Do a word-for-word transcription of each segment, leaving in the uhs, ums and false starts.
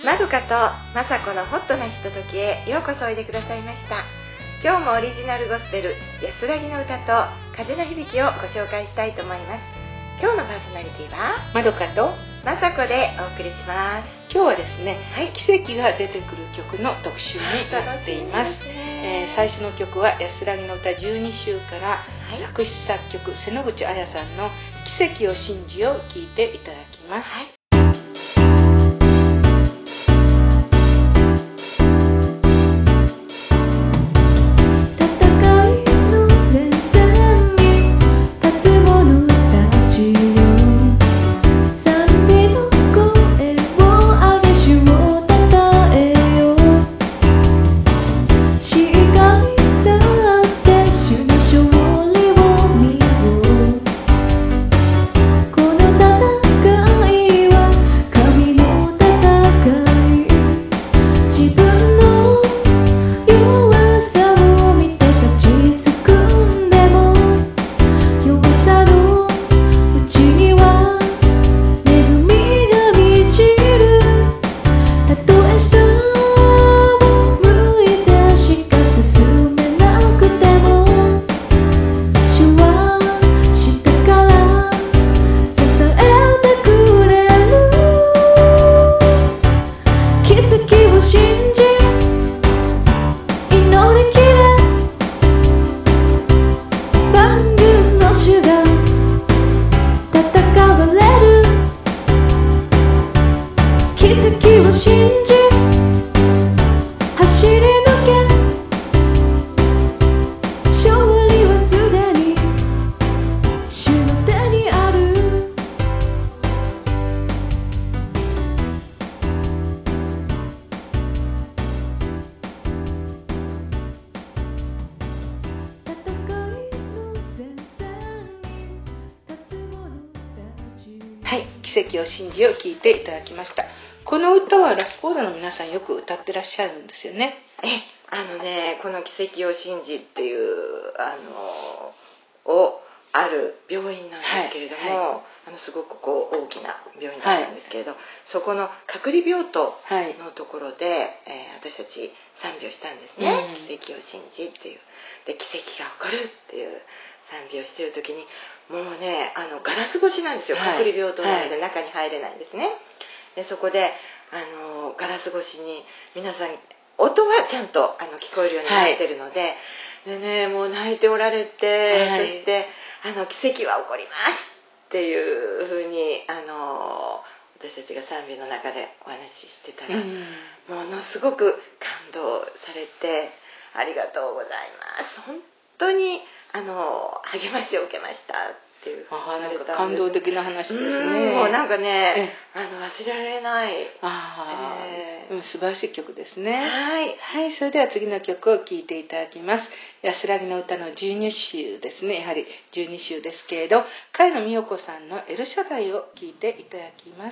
まどかとまさこのホットなひとときへようこそおいでくださいました。今日もオリジナルゴスペル安らぎの歌と風の響きをご紹介したいと思います。今日のパーソナリティはまどかとまさこでお送りします。 今日はですね、 はい、 奇跡が出てくる曲の特集になっています。えー、最初の曲は安らぎの歌じゅうに集から、はい、作詞作曲瀬野口彩さんの奇跡を信じを聴いていただきます。はい、はい、奇跡を信じを聴いていただきました。この歌はラスポーザの皆さんよく歌ってらっしゃるんですよね。 え、あのね、この奇跡を信じっていうあのをある病院なんですけれども、はいはい、あのすごくこう大きな病院だったんですけれど、はい、そこの隔離病棟のところで、はい、えー、私たち賛美をしたんですね、うん、奇跡を信じっていうで奇跡が起こるっていう賛美をしている時にもうね、あのガラス越しなんですよ、はい、隔離病棟なので中に入れないんですね。でそこであのガラス越しに皆さん音はちゃんとあの聞こえるようになってるので、はい、でね、もう泣いておられて、はい、そしてあの奇跡は起こりますっていうふうにあの私たちが賛美の中でお話ししてたら、うん、ものすごく感動されてありがとうございます本当にあの励ましを受けましたっていうあなんか感動的な話ですね。 もうなんかねあの忘れられないあ、えー、素晴らしい曲ですね。 はい、 はい、それでは次の曲を聴いていただきます。安らぎの歌のじゅうに集ですね。やはりじゅうに集ですけれど茅野美代子さんのエルシャダイを聴いていただきます。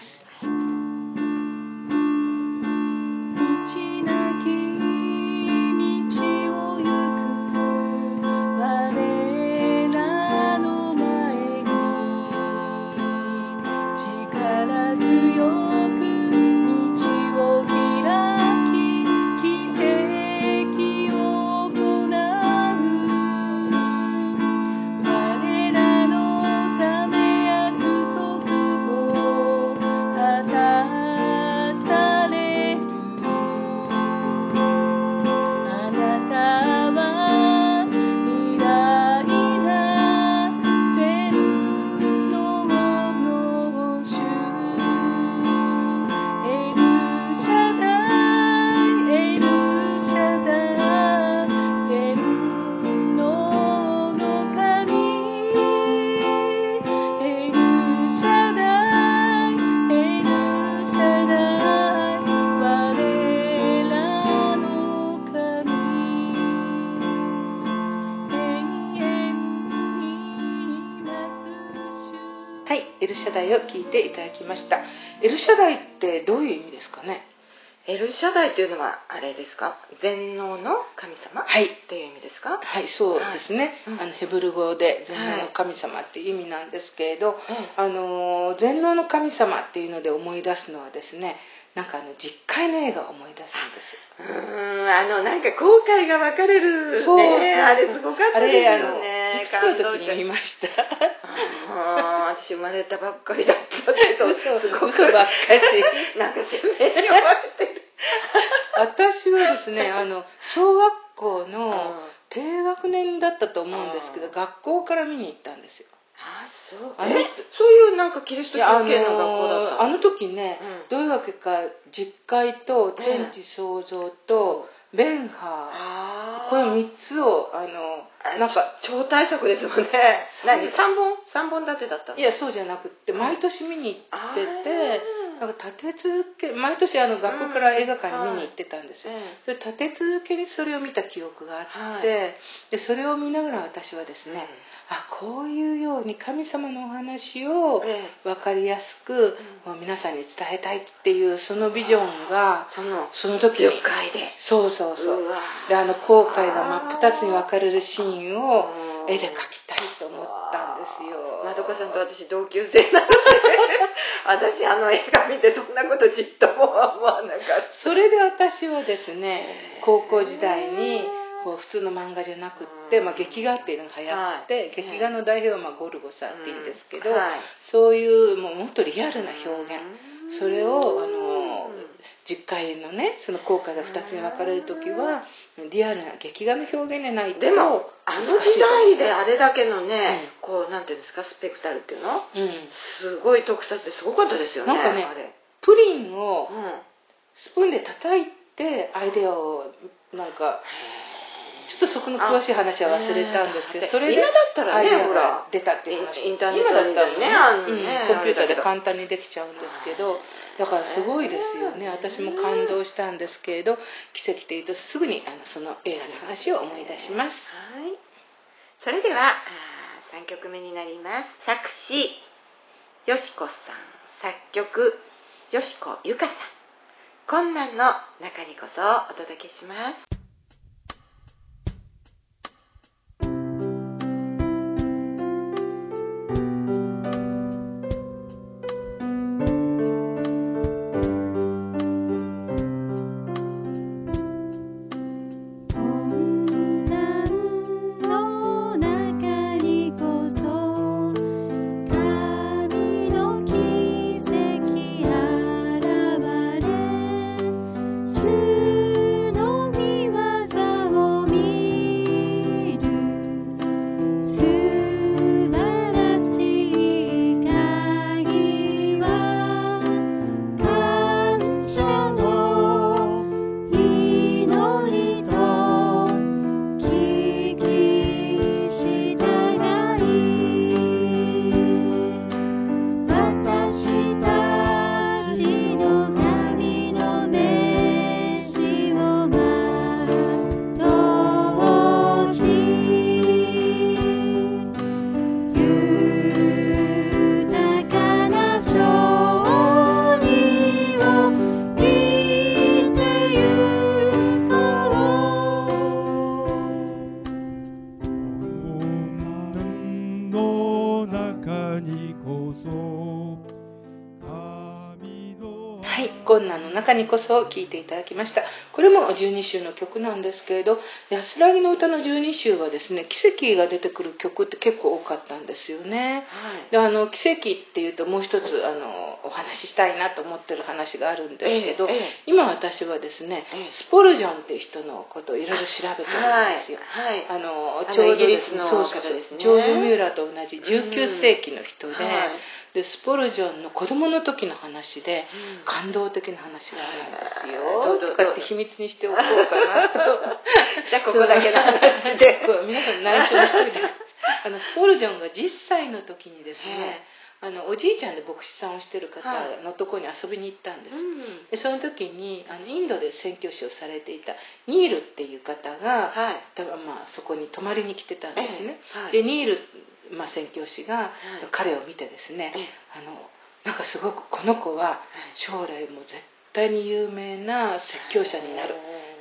エルシャダイを聴いていただきました。エルシャダイってどういう意味ですかね。 エルシャダイというのはあれですか、全能の神様、はい、っていう意味ですか。 はい、そうですね、はい、あのヘブル語で全能の神様っていう意味なんですけれど、はい、あの全能の神様っていうので思い出すのはですね、 なんかあの実会の映画を思い出すんです。 うーん、あのなんか後悔が分かれる、ね、 そうそうそう、 あれすごかったですよね。 いくつの時に見ました？ ああ、私生まれたばっかりだったけど、 嘘すごく嘘ばっかし。 なんか鮮明に覚えてる。 私はですね、あの小学校の低学年だったと思うんですけど、学校から見に行ったんですよ。 ああ、そう。 あのえ、そういうなんかキリスト教系の学校だったの？ あの時ね、うん、どういうわけか実会と天地創造とベンハー、このみっつをあのなんか超大作ですもんね。何さんぼんさんぼん立てだったの？ いや、そうじゃなくって毎年見に行ってて、なんか立て続け毎年あの学校から映画館に見に行ってたんですよ。それ立て続けにそれを見た記憶があって、はい、でそれを見ながら私はですね、うん、あ、こういうように神様のお話を分かりやすく、うん、皆さんに伝えたいっていうそのビジョンがそのその時じゅっかいで、 そうそうそう、であの後悔が真っ二つに分かれるシーンを絵で描きたいと思ったんですよ。 まどかさんと私同級生なので私あの映画見てそんなことちっとも思わなかった。 それで私はですね、高校時代にこう普通の漫画じゃなくって、まあ、劇画っていうのが流行って、はい、劇画の代表はまあゴルゴさんっていうんですけど、うん、はい、そういうもうもっとリアルな表現、それをあの実会のね、その効果がふたつに分かれる時はリアルな劇画の表現でないと。 でもあの時代であれだけのね、うん、こうなんていうんですか、スペクタルっていうの、うん、すごい特撮ですごかったですよね。 なんかね、あれプリンをスプーンで叩いてアイデアをなんか、ちょっとそこの詳しい話は忘れたんですけど、それで今だったらね、ほら出たっていう話、 インターネットでね、あのね、 コンピューターで簡単にできちゃうんですけど、だからすごいですよね。私も感動したんですけれど、奇跡というとすぐにあのその映画の話を思い出します。 はい、それではさんきょくめになります。作詞よしこさん、作曲よしこゆかさん、困難の中にこそお届けします。 困難の中にこそ聴いていただきました。これもじゅうに集の曲なんですけれど、安らぎの歌のじゅうに集はですね、奇跡が出てくる曲って結構多かったんですよね。はい、であの奇跡っていうともう一つあのお話ししたいなと思ってる話があるんですけど、えええ、今私はですね、スポルジョンっていう人のことをいろいろ調べてるんですよ。はいはい、あのちょうどですね、そうそうそう、ジョージ・ミューラーと同じじゅうきゅうせいきの人で、うん、はい、でスポルジョンの子供の時の話で感動的な話があるんですよ、うん、とかって秘密にしておこうかなとじゃあここだけの話で皆さん内緒にしておいてください。あのスポルジョンがじゅっさいの時にですね、あのおじいちゃんで牧師さんをしてる方のところに遊びに行ったんです、はい、でその時にあのインドで宣教師をされていたニールっていう方が、はい、多分まあそこに泊まりに来てたんですね、えーはい、でニール、まあ、宣教師が彼を見てですね、あのなんかすごくこの子は将来も絶対に有名な説教者になる、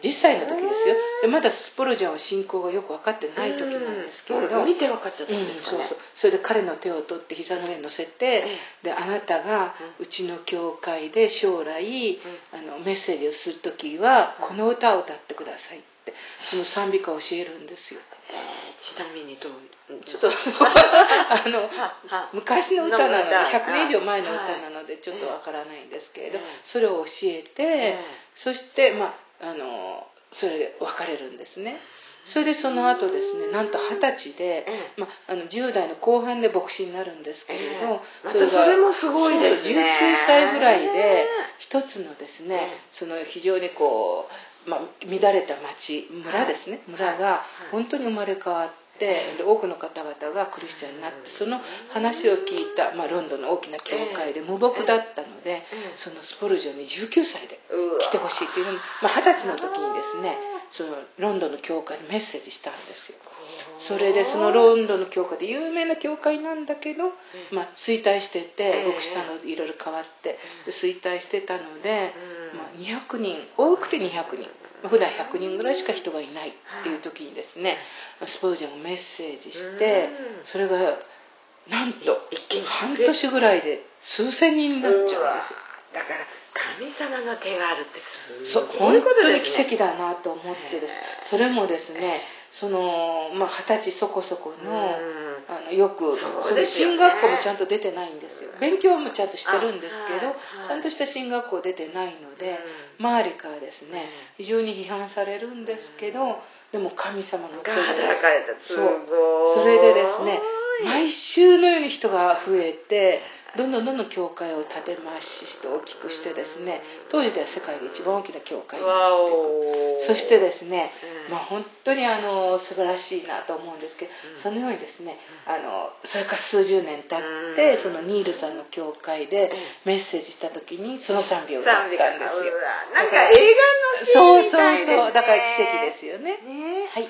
じゅっさいの時ですよ。でまだスポルジャンは信仰がよく分かってない時なんですけれど、 うん、見て分かっちゃったんですかね、 うん、そうそう。それで彼の手を取って膝の上に乗せて、であなたがうちの教会で将来、あのメッセージをする時はこの歌を歌ってくださいってその賛美歌を教えるんですよ。 えー、ちなみにどうちょっとあの昔の歌なのでひゃくねん以上前の歌なのでちょっとわからないんですけれど、それを教えて、そしてまああのそれで別れるんですね。それでその後ですね、なんと二十歳で、まあ、あのじゅう代の後半で牧師になるんですけれど、 それがそれもすごいですね。 じゅうきゅうさいぐらいで一つのですね、その非常にこう、まあ、乱れた町村ですね、村が本当に生まれ変わって。で多くの方々がクリスチャンになってその話を聞いた、まあ、ロンドンの大きな教会で無牧だったので、そのスポルジョンにじゅうきゅうさいで来てほしいというのに、まあ、はたちの時にですねそのロンドンの教会にメッセージしたんですよ。それでそのロンドンの教会で有名な教会なんだけど、まあ、衰退してて牧師さんがいろいろ変わってで衰退してたので、まあ、にひゃくにん多くてにひゃくにん普段ひゃくにんぐらいしか人がいないっていう時にですねスポルジョンがメッセージしてそれがなんと半年ぐらいで数千人になっちゃうんですよ。 だから神様の手があるってすごいことですね。 本当に奇跡だなと思ってです。それもですねそのまあ二十歳そこそこのあのよくそれ進学校もちゃんと出てないんですよ。勉強もちゃんとしてるんですけどちゃんとした進学校出てないので周りからですね非常に批判されるんですけどでも神様の手が働かれたすごい。 それでですね毎週のように人が増えてどんどんどんどん教会を建て増しして大きくしてですね当時では世界で一番大きな教会になっていく。そしてですね、まあ、本当にあの素晴らしいなと思うんですけどそのようにですねあのそれから数十年経ってそのニールさんの教会でメッセージした時にその賛美を歌ったんですよ。 なんか映画のシーンみたいですね。 そうそうそうだから奇跡ですよね。 ねはい、はい。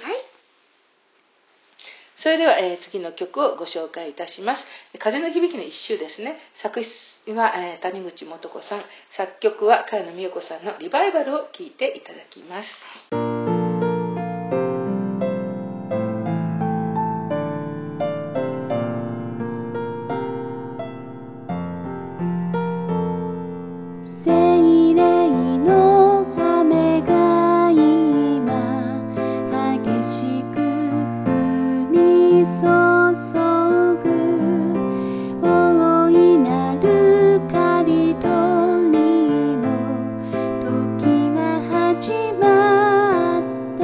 それでは、えー、次の曲をご紹介いたします。風の響きの一首ですね。作詞は、えー、谷口素子さん、作曲は茅野美代子さんのリバイバルを聴いていただきます。 精霊の雨が今激しく降り注ぐ大いなる刈り取りの時が始まった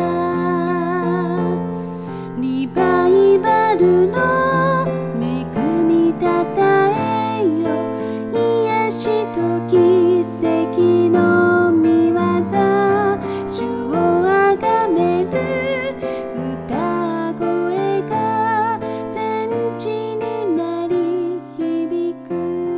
リバイバルの恵みたたえよ癒しと奇跡の御業主をあがめる歌声が全地になり響く。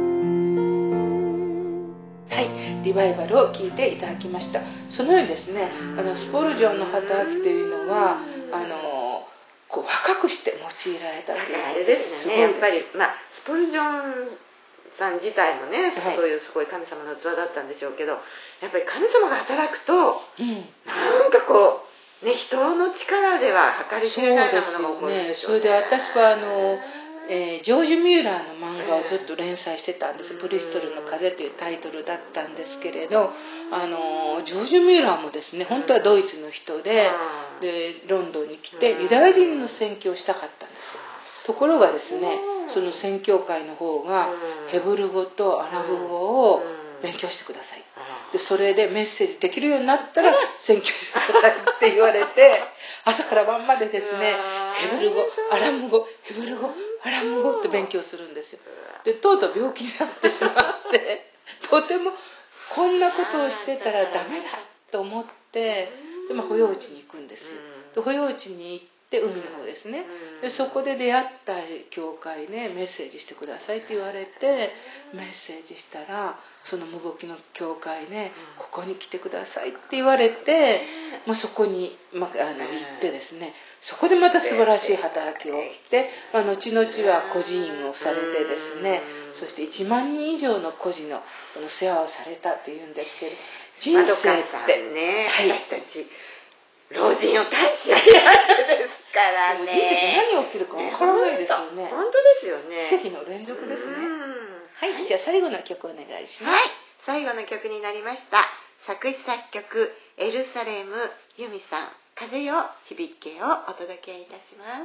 はい、リバイバルを聴いていただきました。そのようにですねあのスポルジョンの働きというのはあのこう若くして用いられたというあれですねやっぱり、まあ、スポルジョンさん自体もね、はい、そういうすごい神様の器だったんでしょうけどやっぱり神様が働くと、うん、なんかこう、ね、人の力では計り知れないようなものが起こるんでしょうね。 それで私はあの、えー、ジョージ・ミューラーの漫画をずっと連載してたんです、えー、ブリストルの風というタイトルだったんですけれどあのジョージ・ミューラーもですね本当はドイツの人で、でロンドンに来てユダヤ人の宣教をしたかったんですよ。ところがですねその宣教会の方がヘブル語とアラブ語を勉強してくださいでそれでメッセージできるようになったら宣教してくださいって言われて朝から晩までですねヘブル語アラブ語ヘブル語アラブ語って勉強するんですよ。でとうとう病気になってしまってとてもこんなことをしてたらダメだと思ってで、まあ、保養地に行くんですよ。で保養地に行ってで海の方ですねでそこで出会った教会でメッセージしてくださいって言われてメッセージしたらその無牧の教会でここに来てくださいって言われて、まあ、そこに、まあ、あの行ってですねそこでまた素晴らしい働きが起きて、まあ、後々は孤児院をされてですねそしていちまんにん以上の孤児の世話をされたというんですけど人生ってまどかさんね、 はい、 私たち老人を大使やるですからね。 でも人生って何が起きるかわからないですよね。 本当ですよね。 奇跡の連続ですね。はい、はい、じゃあ最後の曲お願いします。 はい、最後の曲になりました。作詞作曲エルサレム由美さん、風よ響けをお届けいたします。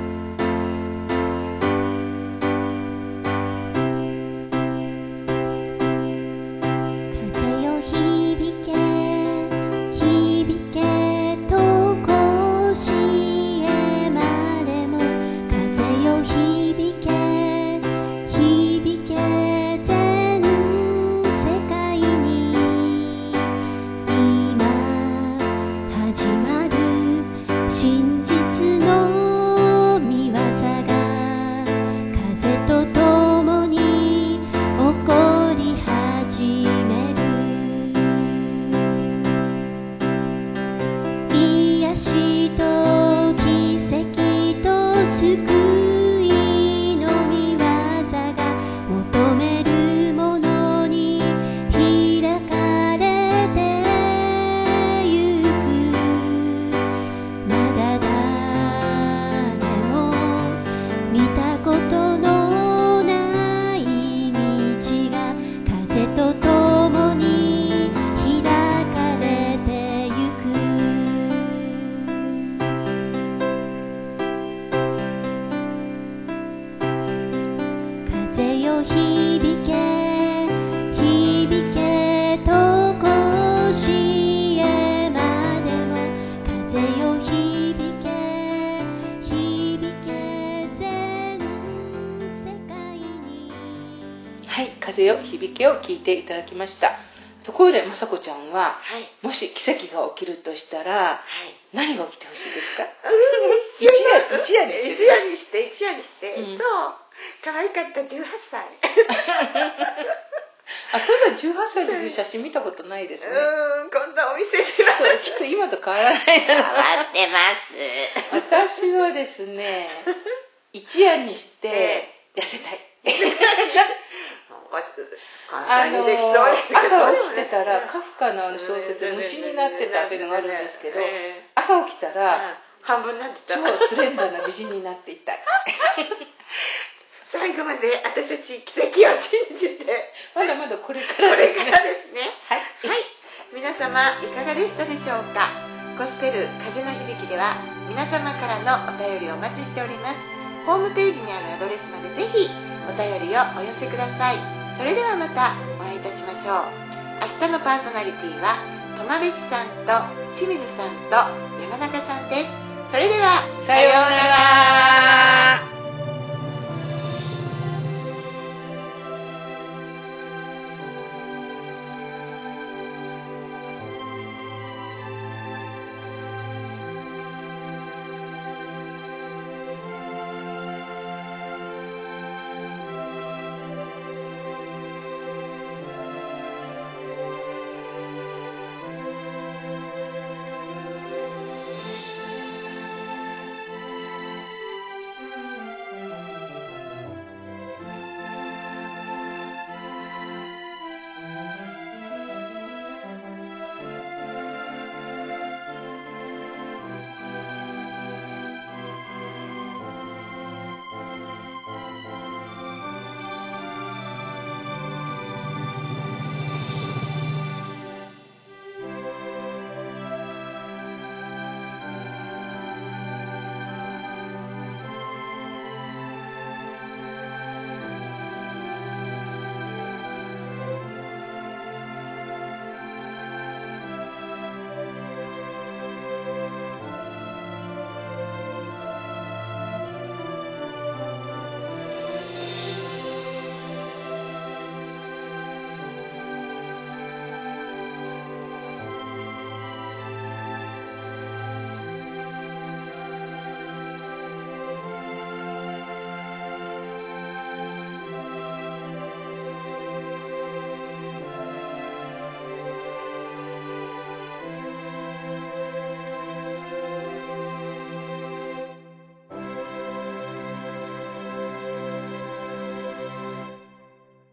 風よ響けを聞いていただきました。ところで雅子ちゃんは、はい、もし奇跡が起きるとしたら、はい、何が起きてほしいですか？一夜一夜にして、 一夜にして一夜にして、うん、そう可愛かったじゅうはっさい。 あ、そういえばじゅうはっさいの時の写真見たことないですね。 うん、今度お見せします。 きっと今と変わらない。 変わってます。私はですね、一夜にして痩せたい。あの朝起きてたらカフカの小説「虫になってた」っていうのがあるんですけど、朝起きたら半分になってた。 超スレンダーな美人になっていたい。 最後まで私たち奇跡を信じて、 まだまだこれからですね。これからですね。 はい、 はい、皆様いかがでしたでしょうか。ゴスペル風の響きでは皆様からのお便りをお待ちしております。ホームページにあるアドレスまでぜひお便りをお寄せください。それではまたお会いいたしましょう。明日のパーソナリティは苫部市さんと清水さんと山中さんです。それではさようなら。